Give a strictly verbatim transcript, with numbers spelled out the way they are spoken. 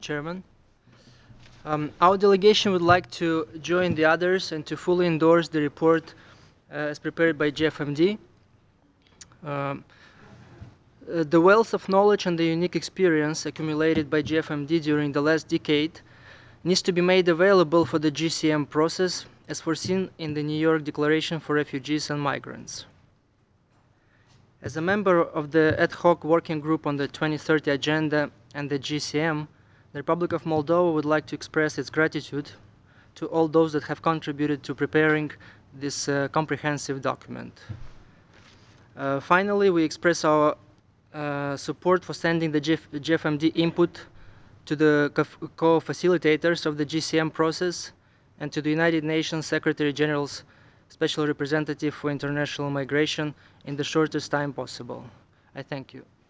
Chairman. Um, our delegation would like to join the others and to fully endorse the report uh, as prepared by G F M D. Um, uh, the wealth of knowledge and the unique experience accumulated by G F M D during the last decade needs to be made available for the G C M process as foreseen in the New York Declaration for Refugees and Migrants. As a member of the ad hoc working group on the twenty thirty agenda and the G C M, the Republic of Moldova would like to express its gratitude to all those that have contributed to preparing this uh, comprehensive document. Uh, finally, we express our uh, support for sending the G F M D input to the co-facilitators of the G C M process and to the United Nations Secretary General's Special Representative for International Migration in the shortest time possible. I thank you.